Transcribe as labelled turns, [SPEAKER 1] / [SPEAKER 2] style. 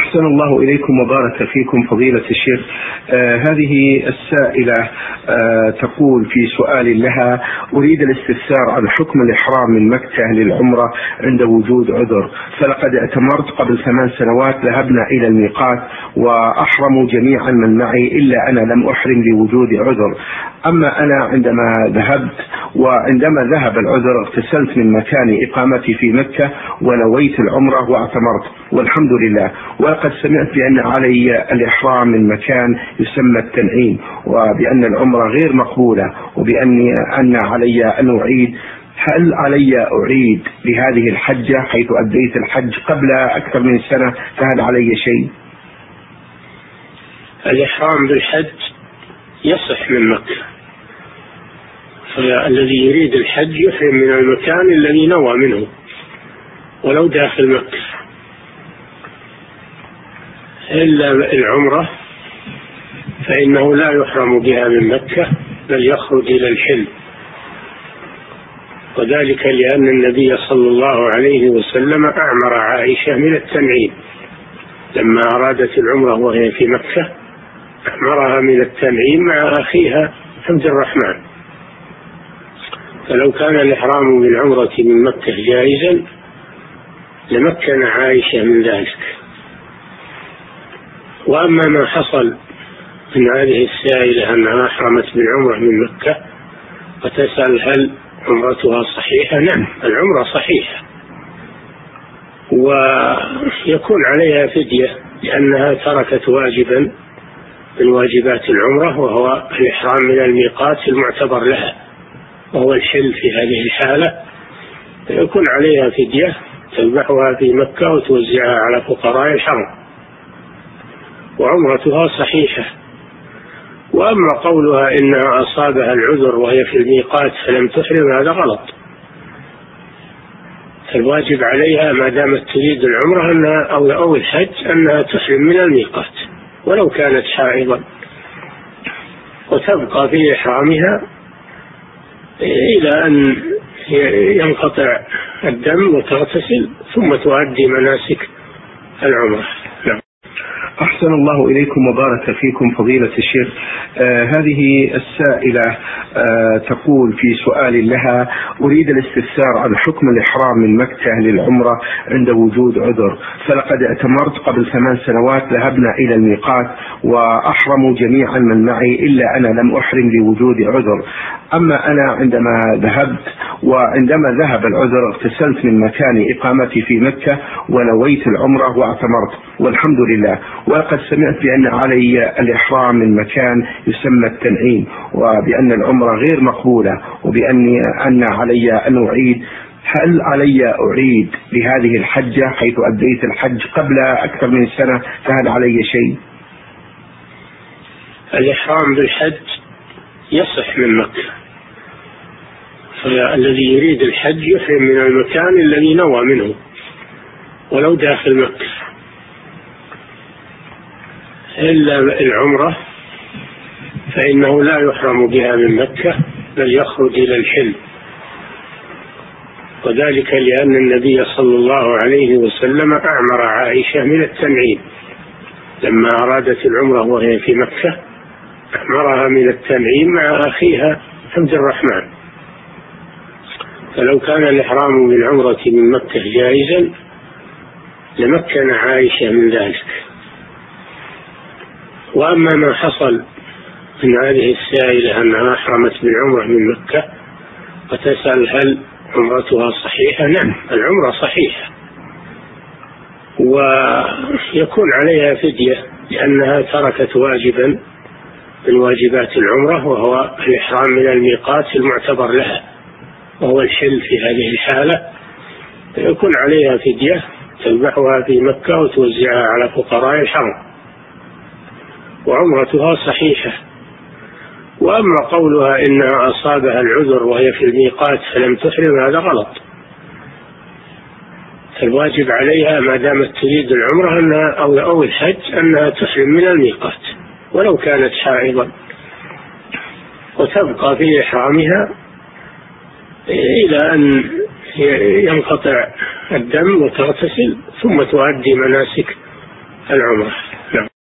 [SPEAKER 1] أحسن الله إليكم وبارك فيكم فضيلة الشيخ. هذه السائلة تقول في سؤال لها: أريد الاستفسار عن حكم الإحرام من مكة للعمرة عند وجود عذر، فلقد اعتمرت قبل 8 سنوات، ذهبنا إلى الميقات وأحرموا جميعا من معي إلا أنا لم أحرم لوجود عذر. أما أنا عندما ذهب العذر اغتسلت من مكان إقامتي في مكة ونويت العمرة واعتمرت والحمد لله. وقد سمعت بأن علي الإحرام من مكان يسمى التنعيم، وبأن العمرة غير مقبولة، وبأن علي أن أعيد. هل علي أعيد بهذه الحجة حيث أديت الحج قبل أكثر من سنة؟ فهل علي شيء؟
[SPEAKER 2] الإحرام بالحج يصح من مكة، فالذي يريد الحج يحرم من المكان الذي نوى منه ولو داخل مكة، إلا العمرة فإنه لا يحرم بها من مكة بل يخرج إلى الحل، وذلك لأن النبي صلى الله عليه وسلم أعمر عائشة من التنعيم لما أرادت العمرة وهي في مكة، أعمرها من التنعيم مع أخيها عبد الرحمن. فلو كان الإحرام بالعمرة من مكة جائزا لمكن عائشة من ذلك. وأما ما حصل من هذه السائلة أنها أحرمت بالعمرة من مكة وتسأل هل عمرتها صحيحة؟ نعم، العمرة صحيحة، ويكون عليها فدية لأنها تركت واجبا من واجبات العمرة، وهو الإحرام من الميقات المعتبر لها وهو الحل. في هذه الحالة يكون عليها فدية تذبحها في مكة وتوزعها على فقراء الحرم، وعمرتها صحيحة. وأما قولها إنها أصابها العذر وهي في الميقات فلم تحرم، هذا غلط. الواجب عليها ما دامت تريد العمرة أو الحج أنها تحرم من الميقات ولو كانت حائضا، وتبقى في إحرامها إلى أن ينقطع الدم وتغتسل ثم تؤدي مناسك العمرة. نعم.
[SPEAKER 1] أحسن الله إليكم وبارك فيكم فضيلة الشيخ. هذه السائلة تقول في سؤال لها: أريد الاستفسار عن حكم الإحرام من مكة للعمرة عند وجود عذر، فلقد اعتمرت قبل 8 سنوات، ذهبنا إلى الميقات وأحرموا جميعا من معي إلا أنا لم أحرم لوجود عذر. أما أنا عندما ذهب العذر اغتسلت من مكان إقامتي في مكة ونويت العمرة واعتمرت والحمد لله. وقد سمعت بأن علي الإحرام من مكان يسمى التنعيم، وبأن العمرة غير مقبولة، وبأن علي أن أعيد. هل علي أعيد بهذه الحجة حيث أديت الحج قبل أكثر من سنة؟ فهل علي شيء؟
[SPEAKER 2] الإحرام بالحج يصح من مكة، فالذي يريد الحج يحرم من المكان الذي نوى منه ولو داخل مكة، إلا العمرة فإنه لا يحرم بها من مكة بل يخرج إلى الحل، وذلك لأن النبي صلى الله عليه وسلم أعمر عائشة من التنعيم لما أرادت العمرة وهي في مكة، أعمرها من التنعيم مع أخيها عبد الرحمن. فلو كان الإحرام بالعمرة من مكة جائزا لمكن عائشة من ذلك. وأما ما حصل من هذه السائلة أنها أحرمت بالعمرة من مكة وتسأل هل عمرتها صحيحة؟ نعم، العمرة صحيحة، ويكون عليها فدية لأنها تركت واجبا من واجبات العمرة وهو الإحرام من الميقات المعتبر لها وهو الحل. في هذه الحالة يكون عليها فدية تذبحها في مكة وتوزعها على فقراء الحرم، وعمرتها صحيحة. وأما قولها إنها أصابها العذر وهي في الميقات فلم تحرم، هذا غلط. الواجب عليها ما دامت تريد العمرة أو الحج أنها تحرم من الميقات ولو كانت حائضا، وتبقى في إحرامها إلى أن ينقطع الدم وتغتسل ثم تؤدي مناسك العمرة. نعم.